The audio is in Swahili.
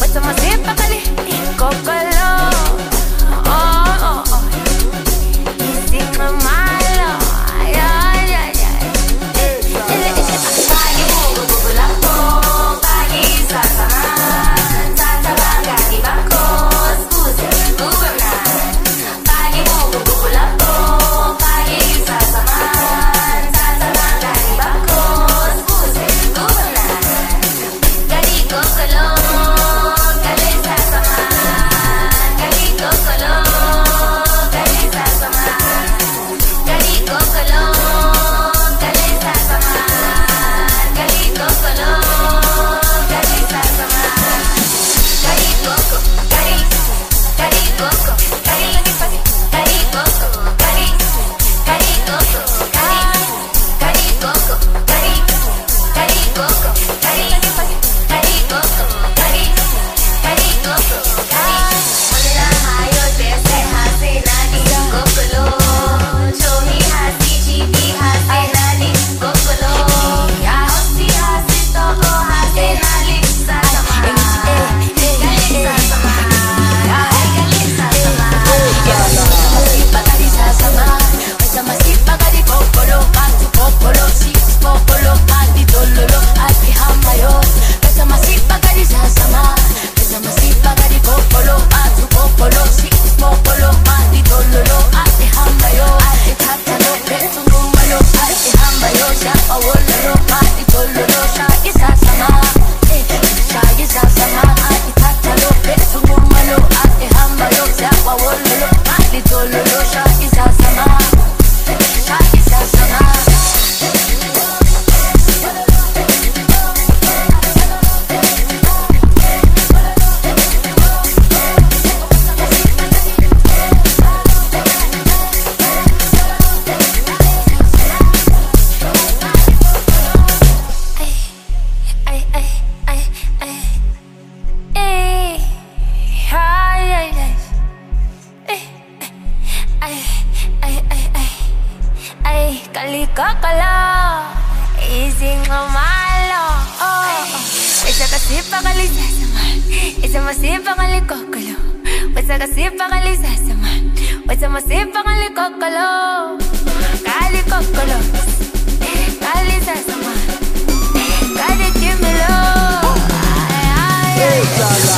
Basta masipakali kokolo. Oh, oh, oh. Ising mamalo. Ay, ay, ay, ay. Pagi bugo bugulak ko, pagi sasaman, sasabaga di bangko, skuse gubernan. Pagi bugo bugulak ko, pagi sasaman, sasabaga di bangko, skuse gubernan. Gadi kokolo, gali sasaman, gali kokolo, gali sasaman, gali kokolo, gali sasaman, gali kokolo, gali sasaman, gali koko, gali koko, gali lagi pagi, gali koko, gali koko, gali koko, gali koko, gali lagi pagi, gali koko, gali koko, wala hayos bese hase nani kokolo, chomi hasi chibi hase nani kokolo, ya hosi hasi toko hase nani sasama, gali sasama, gali sasama, masipagari sasama, masipagari kokolo, matu kokolo, six kokolo, mati dololo, ati hamayos, masipagari sasama, masipagari kokolo, matu kokolo, six kokolo, mati dololo, ati hamayos, ati tatalo, beto numalo, ati hamayos, shapa wololo, mati dololo, shagi sasama, shagi sasama, ati tatalo, beto numalo, ati hamayos, shapa wololo, mati dololo, shagi sasama, shagi sasama. Ay, ay, ay, ay, ay, ay, ay, ay, ay, ay, ay, ay, ay, kalikakala, ising mamalo, oh, isa kasi pakali sasaman, isa masipakali kokolo, isa kasi pakali sasaman, isa masipakali kokolo, kali kokolo, kali sasaman, kali kimilo, ay, ay, ay.